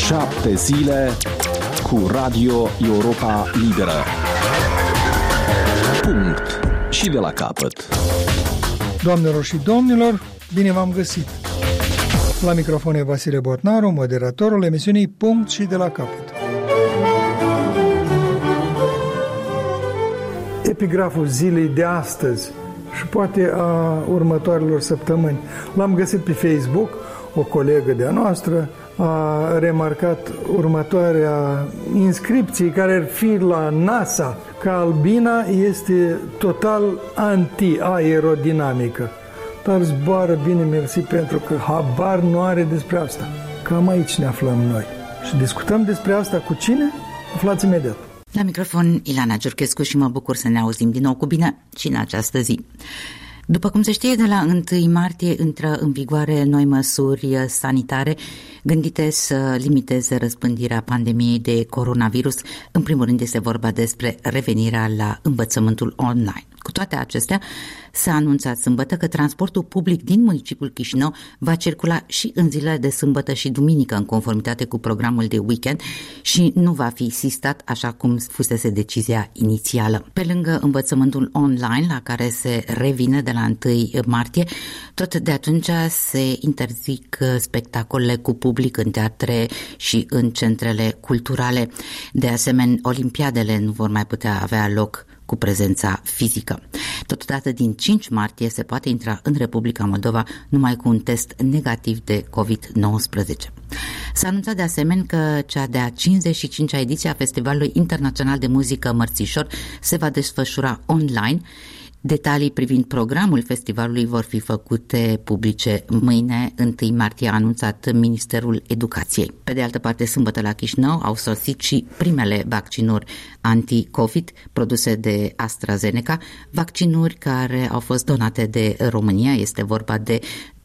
7 zile cu Radio Europa Liberă. Punct. Și de la capăt. Doamnelor și domnilor, bine v-am găsit! La microfon e Vasile Botnaru, moderatorul emisiunii Punct și de la capăt. Epigraful zilei de astăzi și poate a următoarelor săptămâni l-am găsit pe Facebook. O colegă de-a noastră a remarcat următoarea inscripție care ar fi la NASA, că albina este total anti-aerodinamică. Dar zboară bine, mersi, pentru că habar nu are despre asta. Cam aici ne aflăm noi. Și discutăm despre asta cu cine? Aflați imediat. La microfon Ilana Giurchescu și mă bucur să ne auzim din nou cu bine și în această zi. După cum se știe, de la 1 martie intră în vigoare noi măsuri sanitare gândite să limiteze răspândirea pandemiei de coronavirus. În primul rând este vorba despre revenirea la învățământul online. Cu toate acestea, s-a anunțat sâmbătă că transportul public din municipiul Chișinău va circula și în zilele de sâmbătă și duminică în conformitate cu programul de weekend și nu va fi sistat așa cum fusese decizia inițială. Pe lângă învățământul online la care se revine de la 1 martie, tot de atunci se interzic spectacolele cu public în teatre și în centrele culturale. De asemenea, olimpiadele nu vor mai putea avea loc cu prezența fizică. Totodată, din 5 martie se poate intra în Republica Moldova numai cu un test negativ de COVID-19. S-a anunțat de asemenea că cea de-a 55-a ediție a Festivalului Internațional de Muzică Mărțișor se va desfășura online. Detalii privind programul festivalului vor fi făcute publice mâine, 1 martie, a anunțat Ministerul Educației. Pe de altă parte, sâmbătă la Chișinău au sosit și primele vaccinuri anti-COVID produse de AstraZeneca, vaccinuri care au fost donate de România. Este vorba de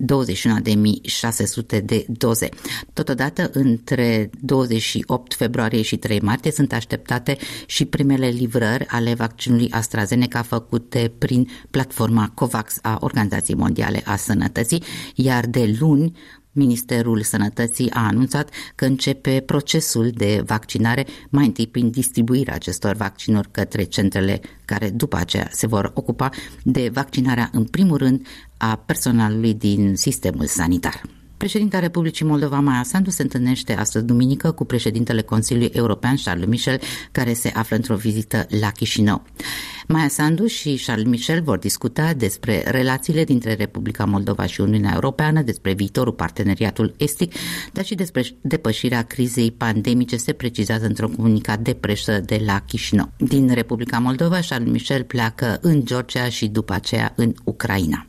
21.600 de doze. Totodată, între 28 februarie și 3 martie sunt așteptate și primele livrări ale vaccinului AstraZeneca făcute prin platforma COVAX a Organizației Mondiale a Sănătății, iar de luni Ministerul Sănătății a anunțat că începe procesul de vaccinare, mai întâi prin distribuirea acestor vaccinuri către centrele care după aceea se vor ocupa de vaccinarea în primul rând a personalului din sistemul sanitar. Președinta Republicii Moldova, Maia Sandu, se întâlnește astăzi duminică cu președintele Consiliului European, Charles Michel, care se află într-o vizită la Chișinău. Maia Sandu și Charles Michel vor discuta despre relațiile dintre Republica Moldova și Uniunea Europeană, despre viitorul parteneriatul estic, dar și despre depășirea crizei pandemice, se precizează într-un comunicat de presă de la Chișinău. Din Republica Moldova, Charles Michel pleacă în Georgia și după aceea în Ucraina.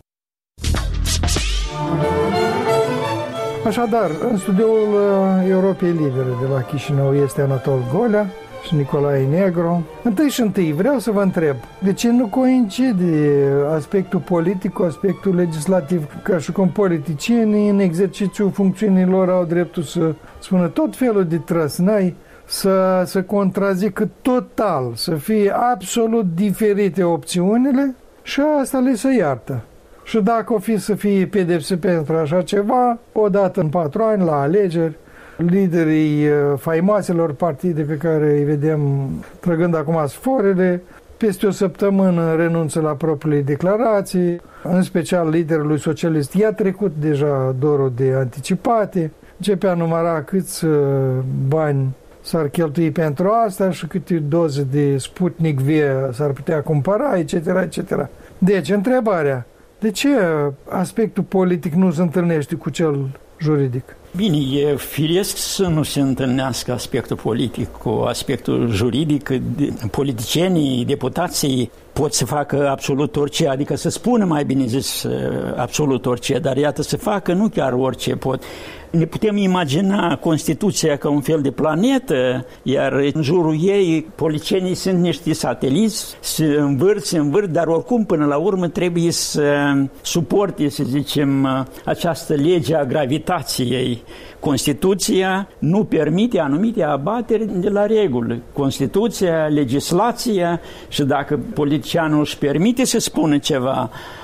Așadar, în studioul Europei Libere de la Chișinău este Anatol Golea și Nicolae Negru. Întâi vreau să vă întreb, de ce nu coincide aspectul politic cu aspectul legislativ, ca și cum politicienii în exercițiul funcțiunilor au dreptul să spună tot felul de trăsnai, să contrazică total, să fie absolut diferite opțiunile și asta le se iartă. Și dacă o fi să fie pedepse pentru așa ceva, odată în 4 ani la alegeri, liderii faimoaselor partide pe care îi vedem trăgând acum sforele, peste o săptămână renunță la propriile declarații, în special liderului socialist i-a trecut deja dorul de anticipate, începe a număra câți bani s-ar cheltui pentru asta și câte doze de Sputnik V s-ar putea cumpăra, etc., etc. Deci, întrebarea, de ce aspectul politic nu se întâlnește cu cel juridic? Bine, e firesc să nu se întâlnească aspectul politic cu aspectul juridic. Politicienii, deputații pot să facă absolut orice, adică să spună, mai bine zis, absolut orice, dar iată să facă nu chiar orice pot. Ne putem imagina Constituția ca un fel de planetă, iar în jurul ei politicienii sunt niște sateliți, se învârt, dar oricum până la urmă trebuie să suporte, să zicem, această lege a gravitației. Constituția nu permite anumite abateri de la regulă. Constituția, legislația, și dacă politicianul își permite să spună ceva,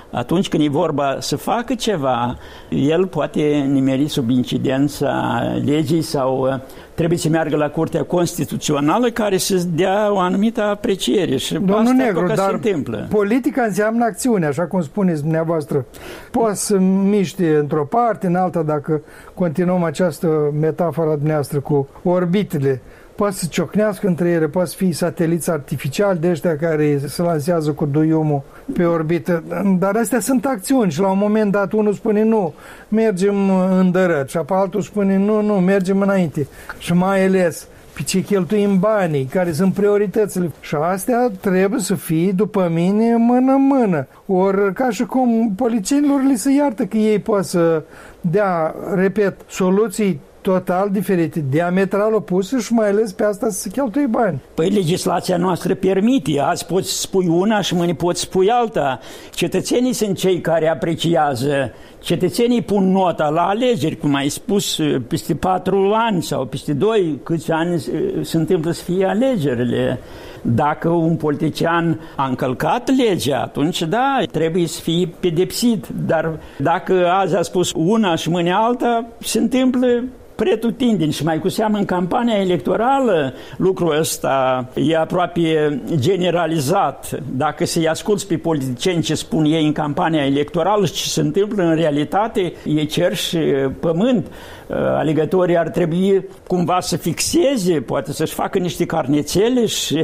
atunci când e vorba să facă ceva, el poate nimeri sub incidența legii sau trebuie să meargă la Curtea Constituțională care să dea o anumită apreciere și Domnul asta Negru, dar se întâmplă. Politica înseamnă acțiune, așa cum spuneți dumneavoastră. Poți să miști într-o parte, în alta, dacă continuăm această metaforă dumneavoastră cu orbitele. Poate să ciocnească între ele, poate să fie sateliți artificiali de ăștia care se lansează cu duiumul pe orbită, dar astea sunt acțiuni și la un moment dat unul spune nu, mergem îndărăt și apoi altul spune nu, mergem înainte și mai ales pe ce cheltuim banii, care sunt prioritățile. Și astea trebuie să fie, după mine, mână-mână. Ori ca și cum polițienilor li se iartă că ei pot să dea, repet, soluții total diferite, diametral opuse și mai ales pe asta să se cheltuie bani. Păi legislația noastră permite, azi poți spui una și mâine poți spui alta. Cetățenii sunt cei care apreciază, cetățenii pun nota la alegeri, cum ai spus, peste 4 ani sau peste 2, câți ani se întâmplă să fie alegerile. Dacă un politician a încălcat legea, atunci da, trebuie să fie pedepsit, dar dacă azi a spus una și mâine alta, se întâmplă pretutindeni și mai cu seamă în campania electorală lucrul ăsta e aproape generalizat. Dacă să-i asculți pe politicieni ce spun ei în campania electorală și ce se întâmplă în realitate, ei cer și pământ. Alegătorii ar trebui cumva să fixeze, poate să-și facă niște carnețele și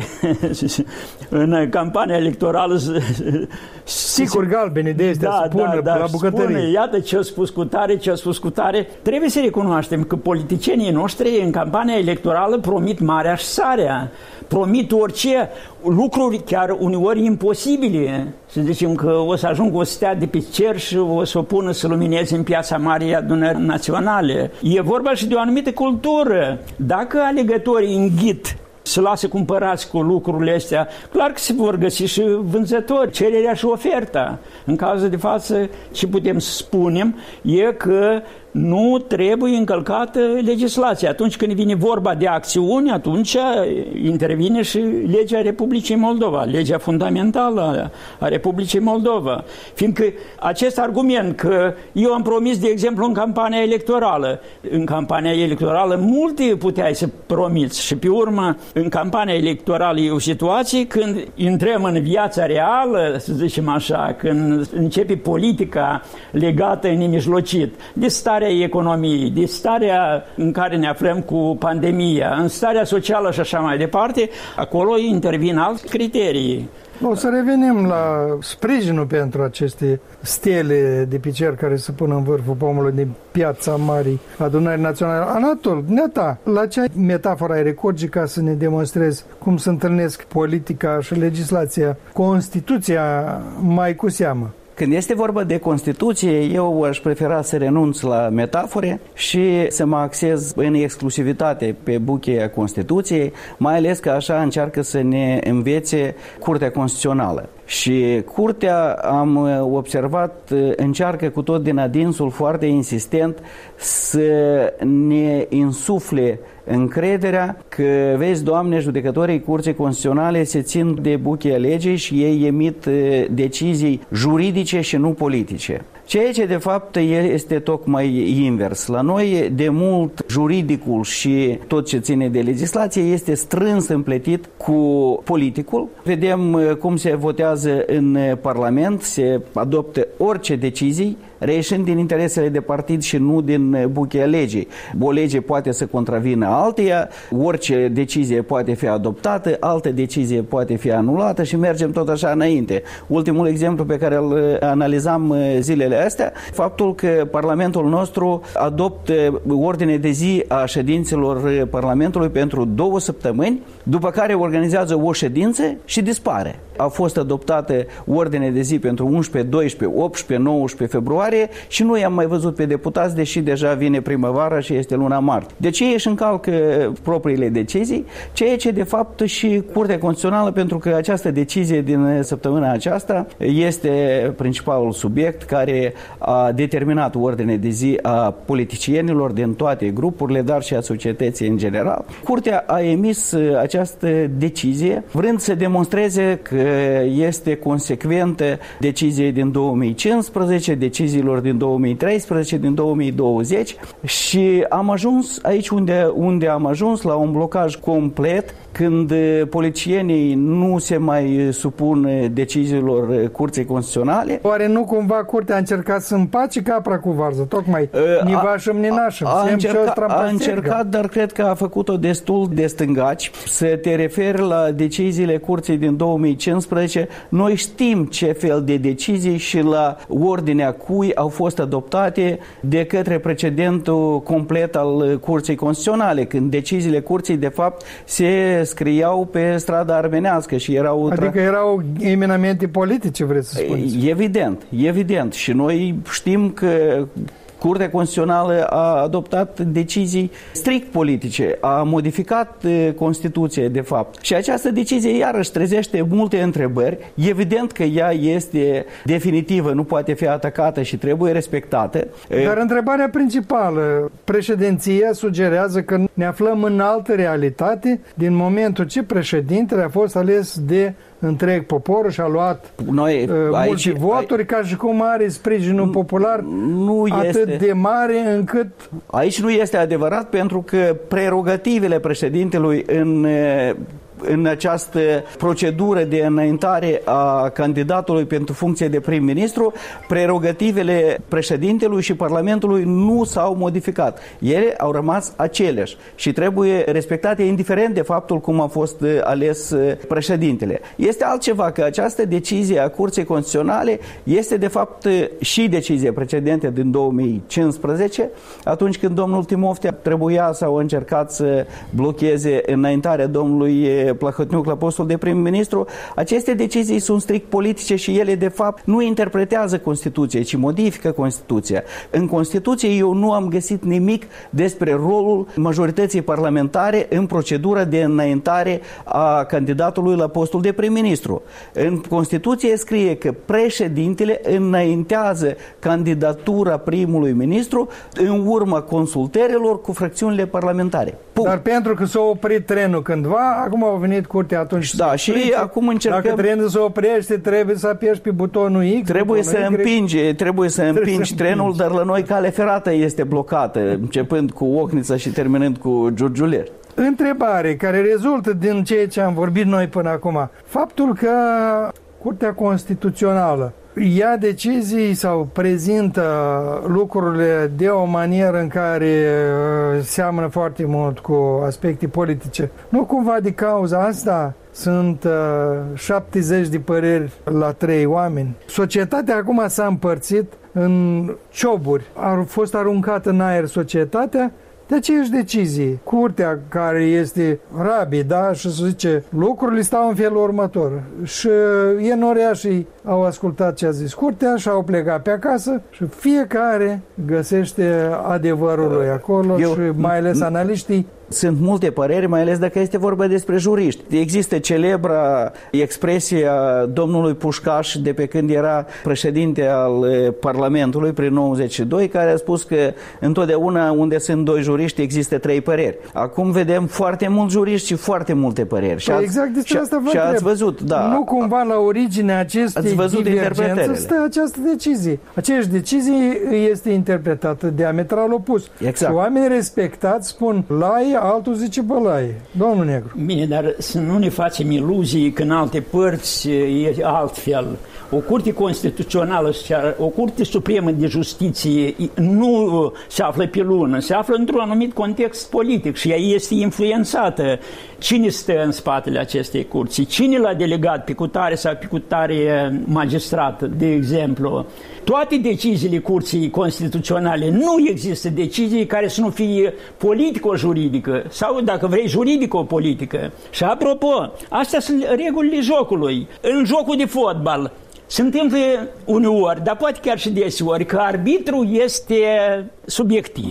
în campania electorală sigur galbene de astea să pună la bucătărie. Spune, iată ce a spus cu tare, ce a spus cu tare. Trebuie să recunoaștem că politicienii noștri în campania electorală promit marea și sarea. Promit orice lucruri chiar uneori imposibile. Să zicem că o să ajungă o stea de pe cer și o să o pună să lumineze în Piața Marii Adunări Naționale. E vorba și de o anumită cultură. Dacă alegătorii înghit să lasă cumpărați cu lucrurile astea, clar că se vor găsi și vânzători, cererea și oferta. În cazul de față, ce putem să spunem e că nu trebuie încălcată legislația. Atunci când vine vorba de acțiuni, atunci intervine și legea Republicii Moldova, legea fundamentală a Republicii Moldova. Fiindcă acest argument că eu am promis, de exemplu, în campania electorală multe puteai să promiți și pe urmă în campania electorală e o situație când intrăm în viața reală, să zicem așa, când începe politica legată nemijlocit de starea economiei, de starea în care ne aflăm cu pandemia, în starea socială și așa mai departe, acolo intervin alte criterii. O să revenim la sprijinul pentru aceste stele de pe cer care se pun în vârful pomului din Piața Marii Adunării Naționale. Anatol, neta, la ce metaforă ai recurge ca să ne demonstrezi cum se întâlnesc politica și legislația, Constituția mai cu seamă? Când este vorba de Constituție, eu aș prefera să renunț la metafore și să mă axez în exclusivitate pe bucheia Constituției, mai ales că așa încearcă să ne învețe Curtea Constituțională. Și Curtea, am observat, încearcă cu tot din adinsul foarte insistent să ne insufle încrederea că, vezi, Doamne, judecătorii Curții Constituționale se țin de bucheia legii și ei emit decizii juridice și nu politice. Ceea ce de fapt este tocmai invers. La noi de mult juridicul și tot ce ține de legislație este strâns împletit cu politicul. Vedem cum se votează în Parlament, se adoptă orice decizii reieșind din interesele de partid și nu din bucheia legii. O lege poate să contravină alteia, orice decizie poate fi adoptată, altă decizie poate fi anulată și mergem tot așa înainte. Ultimul exemplu pe care îl analizam zilele astea, faptul că Parlamentul nostru adoptă ordine de zi a ședințelor Parlamentului pentru 2 săptămâni, după care organizează o ședință și dispare. A fost adoptată ordine de zi pentru 11, 12, 18, 19 februarie și nu i-am mai văzut pe deputați, deși deja vine primăvara și este luna martie. De ce își încalcă propriile decizii? Ceea ce de fapt și Curtea Constituțională, pentru că această decizie din săptămâna aceasta este principalul subiect care a determinat ordine de zi a politicienilor din toate grupurile, dar și a societății în general. Curtea a emis această decizie, vrând să demonstreze că este consecventă deciziei din 2015, deciziilor din 2013, din 2020 și am ajuns aici unde am ajuns, la un blocaj complet, când politicienii nu se mai supun deciziilor Curții Constituționale. Oare nu cumva Curtea a încercat să împace capra cu varză? Tocmai nivașăm, ninașăm. A încercat, dar cred că a făcut-o destul de stângaci. Să te referi la deciziile Curții din 2015, noi știm ce fel de decizii și la ordinea cui au fost adoptate de către precedentul complet al Curții Constituționale, când deciziile Curții de fapt se scriau pe strada armenească și erau... Adică erau eminamente politice, vreți să spuneți? Evident. Și noi știm că Curtea Constituțională a adoptat decizii strict politice, a modificat Constituția, de fapt. Și această decizie iarăși trezește multe întrebări. Evident că ea este definitivă, nu poate fi atacată și trebuie respectată. Dar întrebarea principală, președinția sugerează că ne aflăm în altă realitate din momentul ce președintele a fost ales de întreg poporul și a luat mulți voturi, ca și cum are sprijinul popular atât de mare încât... Aici nu este adevărat, pentru că prerogativele președintelui în această procedură de înaintare a candidatului pentru funcție de prim-ministru, prerogativele președintelui și Parlamentului nu s-au modificat. Ele au rămas aceleași și trebuie respectate indiferent de faptul cum a fost ales președintele. Este altceva că această decizie a Curții Constituționale este de fapt și decizie precedentă din 2015, atunci când domnul Timofte trebuia sau a încercat să blocheze înaintarea domnului Plahotniuc la postul de prim-ministru. Aceste decizii sunt strict politice și ele de fapt nu interpretează Constituția, ci modifică Constituția. În Constituție eu nu am găsit nimic despre rolul majorității parlamentare în procedura de înaintare a candidatului la postul de prim-ministru. În Constituție scrie că președintele înaintează candidatura primului ministru în urma consultărilor cu fracțiunile parlamentare. Punct. Dar pentru că s-a oprit trenul cândva, acum au venit Curtea atunci. Da, și acum încercăm... Dacă trenul se oprește, trebuie să apeși pe butonul X. Trebuie să împingi trenul, dar la noi calea ferată este blocată, începând cu Ochnița și terminând cu Giurgiuler. Întrebare care rezultă din ceea ce am vorbit noi până acum. Faptul că Curtea Constituțională ia decizii sau prezintă lucrurile de o manieră în care seamănă foarte mult cu aspecte politice. Nu cumva de cauza asta sunt 70 de păreri la 3 oameni. Societatea acum s-a împărțit în cioburi. A fost aruncată în aer societatea de aceeași decizie. Curtea, care este rabidă și să zice, lucrurile stau în felul următor. Și enoreașii au ascultat ce a zis Curtea și au plecat pe acasă și fiecare găsește adevărul lui acolo și mai ales analiștii. Sunt multe păreri, mai ales dacă este vorba despre juriști. Există celebra expresie a domnului Pușcaș de pe când era președinte al Parlamentului prin 92, care a spus că întotdeauna unde sunt 2 juriști există 3 păreri. Acum vedem foarte mulți juriști și foarte multe păreri. Exact despre asta vă întreb. Ați văzut, da. Nu cumva la originea acestei divergențe stă această decizie. Aceeași decizie este interpretată diametral opus. Exact. Și oamenii respectați spun laie, altul zice bălaie. Domnul Negru. Bine, dar să nu ne facem iluzii că în alte părți e altfel. O curte constituțională, o curte supremă de justiție nu se află pe lună, se află într-un anumit context politic și ea este influențată. Cine stă în spatele acestei curți? Cine l-a delegat pe cutare sau pe cutare magistrat, de exemplu? Toate deciziile Curții Constituționale, nu există decizii care să nu fie politico-juridică sau, dacă vrei, juridico-politică. Și apropo, astea sunt regulile jocului. În jocul de fotbal se întâmplă uneori, dar poate chiar și deseori, că arbitrul este subiectiv.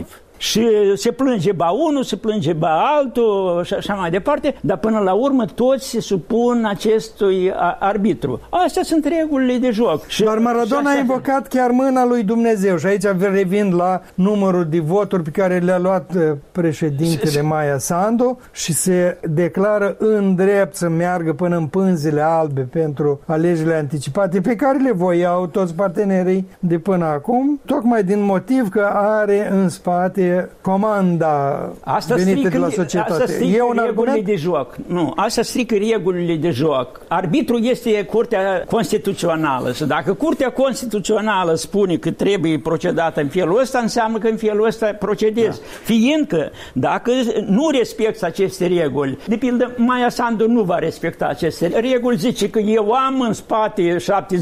și se plânge ba unul, se plânge ba altul și așa mai departe, dar până la urmă toți se supun acestui arbitru. Astea sunt regulile de joc. Dar Maradona a invocat chiar mâna lui Dumnezeu și aici revin la numărul de voturi pe care le-a luat președintele Maia Sandu și se declară în drept să meargă până în pânzele albe pentru alegerile anticipate pe care le voiau toți partenerii de până acum, tocmai din motiv că are în spate comanda venită de la societate. Asta strică regulile de joc. Nu, asta strică regulile de joc. Arbitrul este Curtea Constituțională și dacă Curtea Constituțională spune că trebuie procedată în felul ăsta, înseamnă că în felul ăsta procedezi. Da. Fiindcă dacă nu respecti aceste reguli, de pildă Maia Sandu nu va respecta aceste reguli, zice că eu am în spate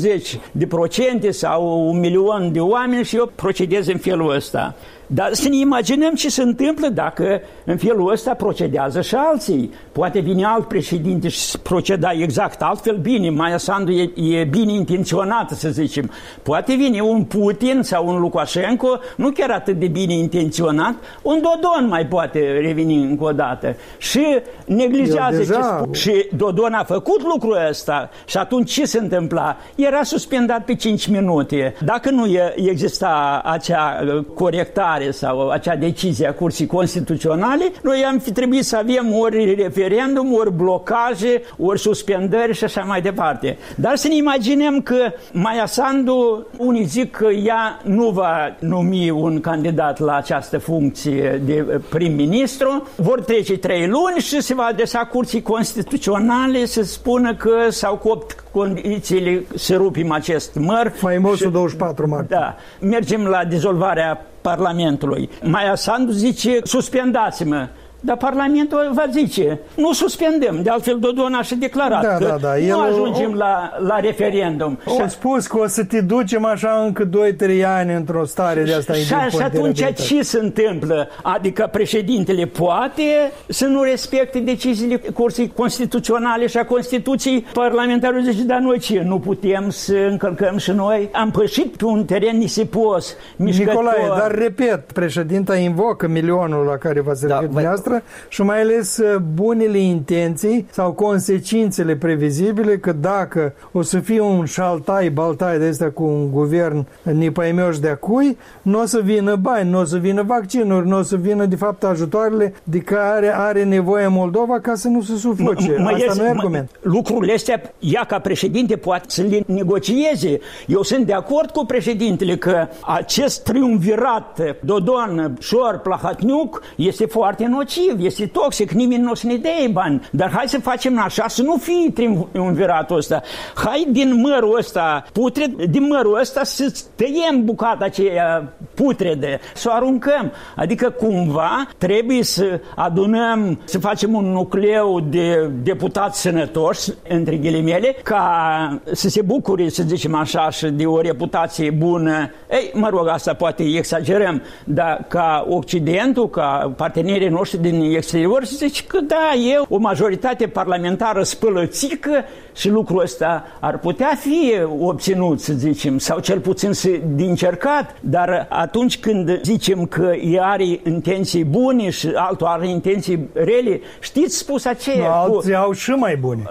70% sau 1.000.000 de oameni și eu procedez în felul ăsta. Dar să ne imaginăm ce se întâmplă dacă în felul ăsta procedează și alții. Poate vine alt președinte și proceda exact altfel bine. Maia Sandu e bine intenționată, să zicem. Poate vine un Putin sau un Lukashenko, nu chiar atât de bine intenționat, un Dodon mai poate reveni încă o dată. Și neglijează ce spune. Și Dodon a făcut lucrul ăsta și atunci ce se întâmpla? Era suspendat pe 5 minute. Dacă nu exista acea corectare sau acea decizie a Curții Constituționale, noi am fi trebuit să avem ori referendum, ori blocaje, ori suspendări și așa mai departe. Dar să ne imaginăm că Maia Sandu, unii zic că ea nu va numi un candidat la această funcție de prim-ministru, vor trece 3 luni și se va adresa Curții Constituționale să spună că s-au copt condițiile să rupim acest măr. Faimosul 24 martie. Da. Mergem la dizolvarea Parlamentului. Maia Sandu zice, suspendați-mă. Dar Parlamentul va zice, nu suspendăm. De altfel, Dodon a și declarat că nu ajungem la referendum. Au spus că o să te ducem așa încă 2-3 ani într-o stare de asta. Și atunci ce se întâmplă? Adică președintele poate să nu respecte deciziile Curții Constituționale și a Constituției. Parlamentarul zice, dar noi ce? Nu putem să încălcăm și noi? Am pășit pe un teren nisipos, mișcător. Nicolae, dar repet, președinta invocă milionul la care va servi dumneavoastră și mai ales bunele intenții sau consecințele previzibile că dacă o să fie un șaltai-baltai de ăsta cu un guvern nipăimioș de acui, nu o să vină bani, nu o să vină vaccinuri, nu o să vină de fapt ajutoarele de care are nevoie Moldova ca să nu se sufoce. Asta nu e argument. Lucrurile astea, ea ca președinte poate să le negocieze. Eu sunt de acord cu președintele că acest triumvirat Dodon, Șor, Plahatniuc este foarte nociv. Este toxic, nimeni nu o să ne dea bani. Dar hai să facem așa, să nu fie triumviratul ăsta. Hai din mărul ăsta putred, din mărul ăsta să tăiem bucata aceea putredă, să o aruncăm. Adică cumva trebuie să adunăm, să facem un nucleu de deputați sănătoși, între ghilimele, ca să se bucure, să zicem așa, și de o reputație bună. Ei, mă rog, asta poate exagerăm, dar ca Occidentul, ca partenerii noștri din exterior, se zice că da, e o majoritate parlamentară spălățică și lucrul ăsta ar putea fi obținut, să zicem, sau cel puțin de încercat, dar atunci când zicem că ea are intenții bune și altul are intenții rele, știți spus aceea? Alții au și mai bune.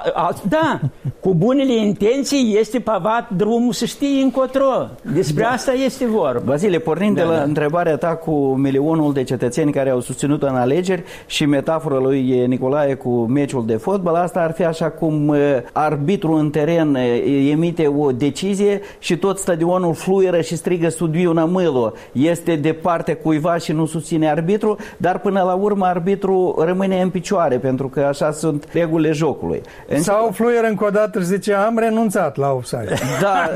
Da, cu bunele intenții este pavat drumul să știi încotro. Despre asta este vorba. Vasile, pornind de la întrebarea ta cu milionul de cetățeni care au susținut în alegeri și metafora lui Nicolae cu meciul de fotbal, asta ar fi așa cum arbitrul în teren emite o decizie și tot stadionul fluieră și strigă Studiuna Mâlo. Este de partea cuiva și nu susține arbitru, dar până la urmă arbitru rămâne în picioare, pentru că așa sunt regulile jocului. Sau fluieră încă o dată și zice, am renunțat la offside. Da,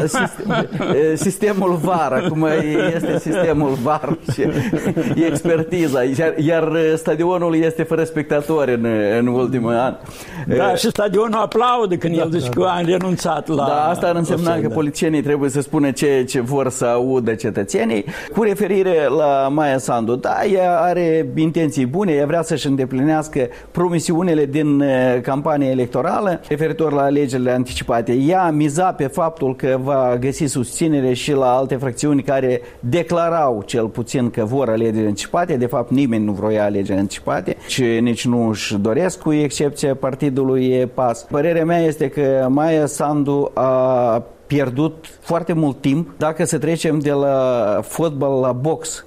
sistemul VAR, acum este sistemul VAR și expertiza, iar stadionul este fără spectatori în ultimul an. Da, și stadionul aplaudă când el zice că a renunțat la... Da, asta ar însemna că politicienii trebuie să spună ce vor să audă cetățenii. Cu referire la Maia Sandu, da, ea are intenții bune, ea vrea să-și îndeplinească promisiunile din campania electorală referitor la alegerile anticipate. Ea miza pe faptul că va găsi susținere și la alte fracțiuni care declarau cel puțin că vor alegeri anticipate. De fapt, nimeni nu vroia alegeri anticipate și nici nu își doresc, cu excepția partidului PAS. Părerea mea este că Maia Sandu a pierdut foarte mult timp. Dacă să trecem de la fotbal la box,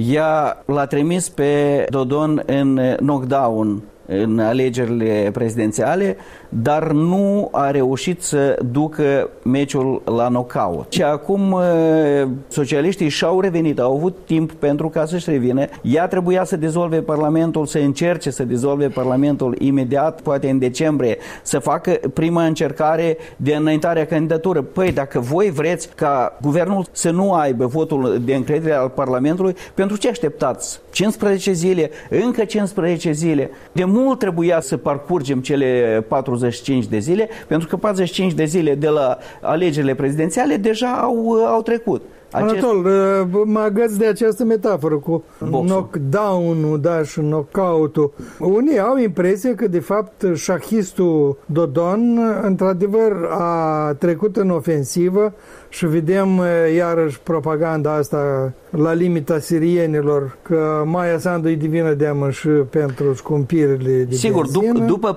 ea l-a trimis pe Dodon în knockdown în alegerile prezidențiale, dar nu a reușit să ducă meciul la knockout. Și acum socialiștii și-au revenit, au avut timp pentru ca să-și revină. Ea trebuia să dizolve Parlamentul, să încerce să dizolve Parlamentul imediat, poate în decembrie, să facă prima încercare de înaintare a candidatură. Păi, dacă voi vreți ca guvernul să nu aibă votul de încredere al Parlamentului, pentru ce așteptați? 15 zile, încă 15 zile. De mult trebuia să parcurgem cele 45 de zile, pentru că 45 de zile de la alegerile prezidențiale deja au trecut. Anatol, mă agăț de această metaforă cu knockdown-ul, da, și knockout-ul. Unii au impresia că, de fapt, șahistul Dodon, într-adevăr, a trecut în ofensivă și vedem iarăși propaganda asta la limita sirienilor, că Maia Sandu e divină deamă și pentru scumpirile de sigur, după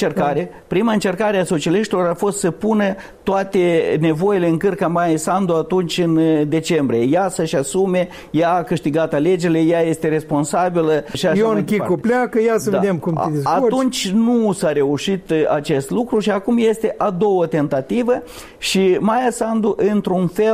prima încercare a socialiștilor a fost să pună toate nevoile în cârca Maia Sandu atunci în decembrie. Ea să-și asume, ea a câștigat alegerile, ea este responsabilă și așa Ion Chicu pleacă, ia să vedem cum te descurci. Atunci nu s-a reușit acest lucru și acum este a doua tentativă și Maia Sandu, într-un fel,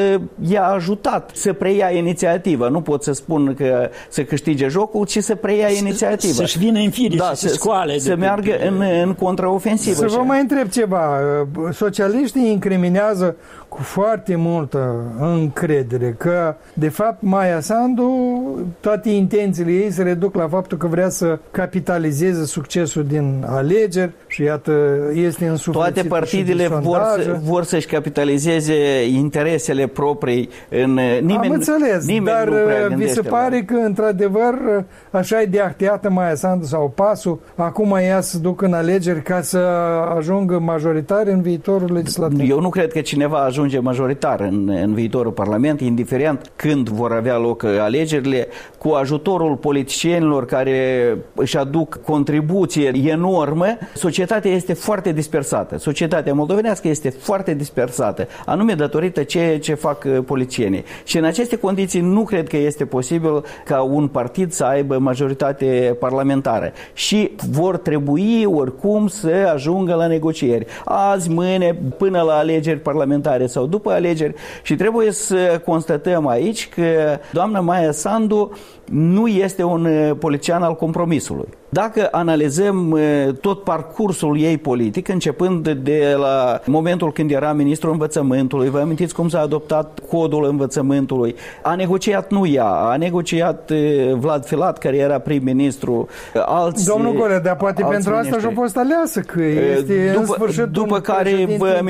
i-a ajutat să preia inițiativa. Nu pot să spun că să câștige jocul, ci să preia inițiativa. Să-și vină în fire, să scoale. Să meargă în contraofensivă. Să vă mai întreb ceva. Socialiștii incriminează cu foarte multă încredere că, de fapt, Maia Sandu, toate intențiile ei se reduc la faptul că vrea să capitalizeze succesul din alegeri și iată, este însuflețit. Toate partidele vor să-și capitalizeze interesele proprii în nimeni. Am înțeles, dar vi se pare că, într-adevăr, așa e deacteată Maia Sandu sau PAS-ul, acum ea să ducă în alegeri ca să ajungă majoritar în viitorul legislativ? Eu nu cred că cineva ajunge majoritar în viitorul Parlament, indiferent când vor avea loc alegerile, cu ajutorul politicienilor care își aduc contribuție enormă. Societatea este foarte dispersată. Societatea moldovenească este foarte dispersată, anume datorită ce fac politicienii. Și în aceste condiții nu cred că este posibil ca un partid să aibă majoritate parlamentară. Și vor trebui oricum să ajungă la negocieri. Azi, mâine, până la alegeri parlamentare sau după alegeri. Și trebuie să constatăm aici că doamna Maia Sandu nu este un politician al compromisului. Dacă analizăm tot parcursul ei politic, începând de la momentul când era ministrul învățământului, vă amintiți cum s-a adoptat codul învățământului, a negociat nu ea, a negociat Vlad Filat, care era prim-ministru, alți... Domnul Golea, dar poate pentru asta și-a fost aleasă, că este în sfârșit după care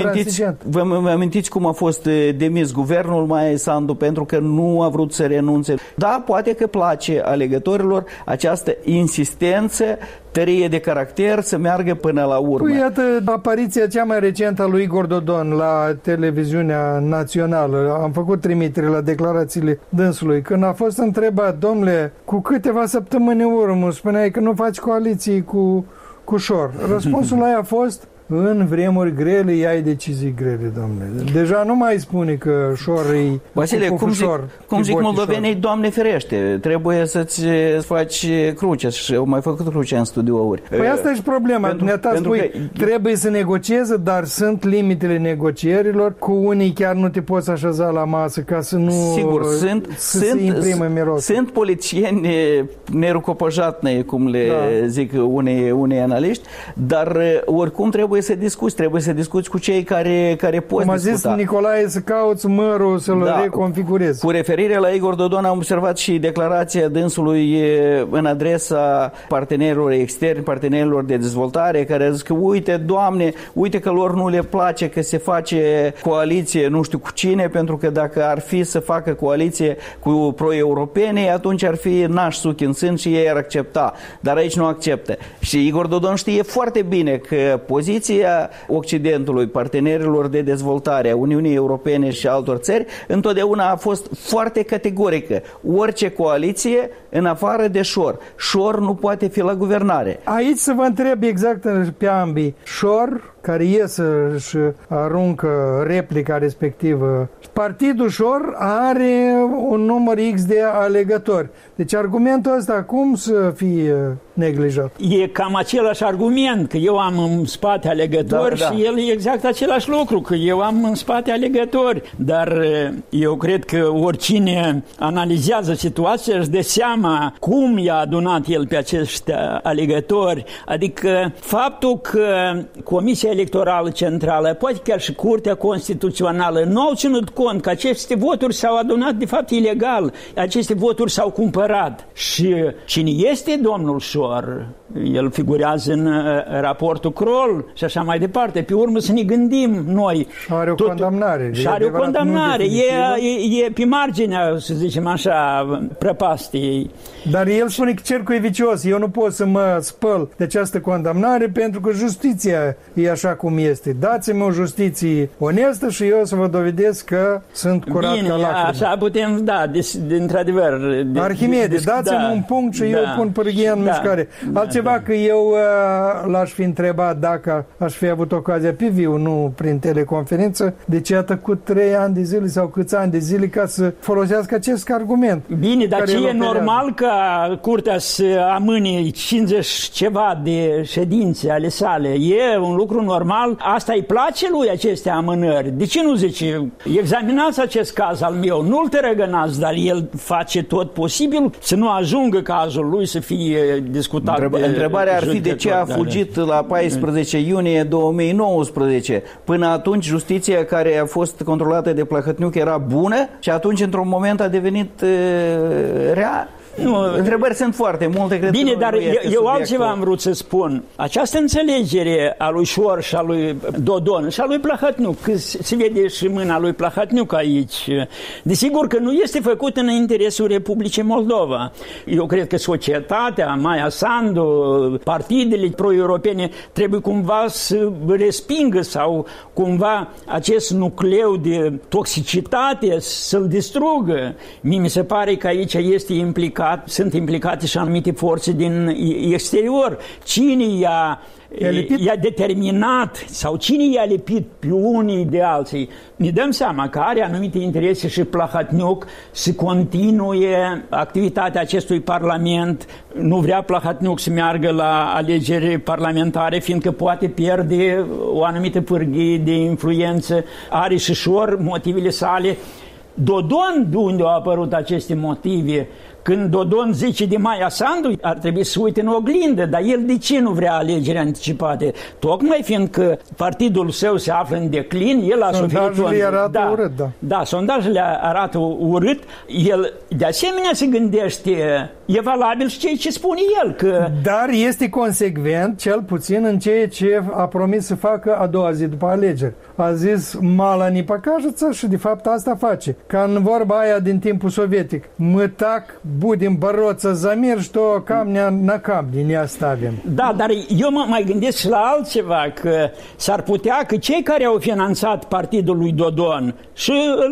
vă amintiți cum a fost demis guvernul Maia Sandu pentru că nu a vrut să renunțe. Da, poate că place alegătorilor această insistență, tărie de caracter, să meargă până la urmă. Păi, iată, apariția cea mai recentă a lui Igor Dodon la televiziunea națională. Am făcut trimitere la declarațiile dânsului. Când a fost întrebat, domnule, cu câteva săptămâni în urmă, spuneai că nu faci coaliții cu Șor. Răspunsul ăla a fost: în vremuri grele, iai decizii grele, domnule. Deja nu mai spune că Șor e... Vasile, cum zic moldovenii, Doamne ferește, trebuie să-ți faci cruce și au mai făcut cruce în studiouri. Păi asta e și problema. Trebuie să negocieze, dar sunt limitele negocierilor. Cu unii chiar nu te poți așeza la masă ca să nu... Sigur, sunt politicieni nerucopăjatne, cum le zic unei analiști, dar oricum trebuie să discuți cu cei care poți Cum a discuta. zis Nicolae, să cauți mărul, să-l reconfigurezi. Cu referire la Igor Dodon am observat și declarația dânsului în adresa partenerilor externi, partenerilor de dezvoltare, care a zis că uite, Doamne, uite că lor nu le place că se face coaliție nu știu cu cine, pentru că dacă ar fi să facă coaliție cu pro-europene, atunci ar fi naș suc în sân și ei ar accepta. Dar aici nu acceptă. Și Igor Dodon știe foarte bine că poziția Occidentului, partenerilor de dezvoltare a Uniunii Europene și altor țări, întotdeauna a fost foarte categorică. Orice coaliție, în afară de Șor. Șor nu poate fi la guvernare. Aici să vă întreb exact pe ambii. Șor, care iese și aruncă replica respectivă, partidul Șor are un număr X de alegători. Deci argumentul ăsta cum să fie neglijat? E cam același argument, că eu am în spate alegători și el e exact același lucru, că eu am în spate alegători. Dar eu cred că oricine analizează situația își dă seama cum i-a adunat el pe acești alegători. Adică faptul că Comisia Electorală Centrală, poate chiar și Curtea Constituțională, nu au ținut cont că aceste voturi s-au adunat de fapt ilegal. Aceste voturi s-au cumpărat. Și cine este domnul Șor? El figurează în raportul Kroll și așa mai departe. Pe urmă să ne gândim noi. Și are o condamnare. Și are o condamnare. E pe marginea, să zicem așa, prăpastiei. Dar el spune că cercul e vicios. Eu nu pot să mă spăl de această condamnare pentru că justiția e așa cum este. Dați-mi o justiție onestă și eu să vă dovedesc că sunt curat ca lacrimă. Așa putem, într-adevăr. Arhimede, dați-mi un punct și eu pun pârghia în mișcare. Altceva că eu l-aș fi întrebat dacă aș fi avut ocazia pe viu, nu prin teleconferință, deci iată cu 3 ani de zile sau câți ani de zile ca să folosească acest argument. Bine, dar ce e normal ca Curtea să amâne 50 ceva de ședințe ale sale? E un lucru normal? Asta îi place lui, aceste amânări? De ce nu zice, examinați acest caz al meu, nu-l tărăgănați, dar el face tot posibil să nu ajungă cazul lui să fie discutat. Întrebarea ar fi de ce a fugit la 14 iunie 2019. Până atunci justiția care a fost controlată de Plahotniuc era bună și atunci într-un moment a devenit rea. Nu, întrebări sunt foarte multe. Cred. Bine, dar eu altceva am vrut să spun. Această înțelegere a lui Șor și a lui Dodon și a lui Plahotniuc, că se vede și mâna lui Plahotniuc aici, desigur că nu este făcut în interesul Republicii Moldova. Eu cred că societatea, Maia Sandu, partidele pro-europene trebuie cumva să respingă sau cumva acest nucleu de toxicitate să-l distrugă. Mi se pare că aici este implicat, sunt implicate și anumite forțe din exterior. Cine i-a determinat sau cine i-a lipit pe unii de alții? Ne dăm seama că are anumite interese și Plahotniuc să continue activitatea acestui parlament. Nu vrea Plahotniuc să meargă la alegeri parlamentare, fiindcă poate pierde o anumită pârghie de influență. Are și Șor motivele sale. Dodon, de unde au apărut aceste motive? Când Dodon zice de Maia Sandu, ar trebui să uite în oglindă, dar el de ce nu vrea alegeri anticipate? Tocmai fiindcă partidul său se află în declin, el a suferit urât, sondajele arată urât. El de asemenea se gândește, e valabil și ceea ce spune el. Că... Dar este consecvent, cel puțin, în ceea ce a promis să facă a doua zi după alegeri. A zis mala ni pakažaca și de fapt asta face. Ca în vorba aia din timpul sovietic. Mătac budem băroță zamir și to camnea na camni ne astavim. Da, dar eu mă mai gândesc și la altceva, că s-ar putea că cei care au finanțat partidul lui Dodon și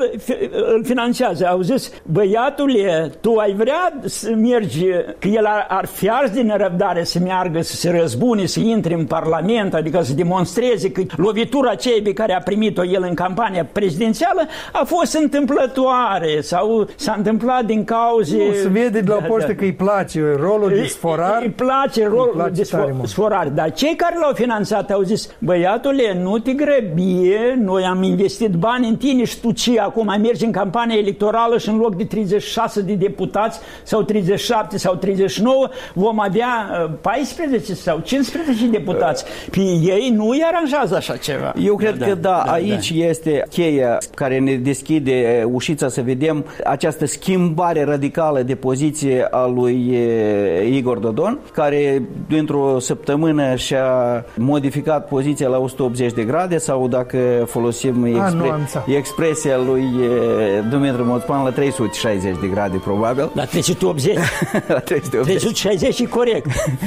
îl finanțează, au zis, băiatule, tu ai vrea să mergi, că el ar fi ars din nerăbdare să meargă, să se răzbune, să intre în Parlament, adică să demonstreze că lovitura aceea pe care a primit-o el în campania prezidențială a fost întâmplătoare sau s-a întâmplat din cauze... Nu, să vede de la poștă că îi place rolul de sforar. Îi place rolul de sforar. Dar cei care l-au finanțat au zis, băiatule, nu te grăbi, noi am investit bani în tine și tu ce, acum mai mergi în campanie electorală și în loc de 36 de deputați sau 37 sau 39 vom avea 14 sau 15 deputați. Pe ei nu îi aranjează așa ceva. Eu cred că aici este cheia care ne deschide ușița să vedem această schimbare radicală de poziție a lui Igor Dodon, care dintr-o săptămână și-a modificat poziția la 180 de grade sau dacă folosim expresia lui Dumitru Moțpan la 360 de grade probabil. La 380? La 380. 360 e corect.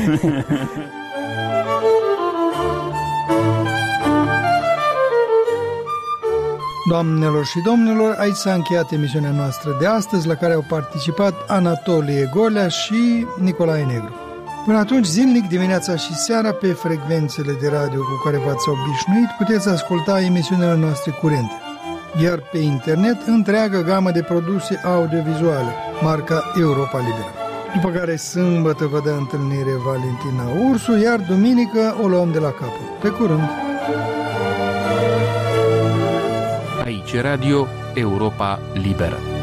Doamnelor și domnilor, aici s-a încheiat emisiunea noastră de astăzi, la care au participat Anatolie Golea și Nicolae Negru. Până atunci, zilnic, dimineața și seara, pe frecvențele de radio cu care v-ați obișnuit, puteți asculta emisiunile noastre curente. Iar pe internet, întreaga gamă de produse audiovizuale, marca Europa Liberă. După care sâmbătă vă dă întâlnire Valentina Ursu, iar duminică o luăm de la capăt. Pe curând! Aici Radio Europa Liberă.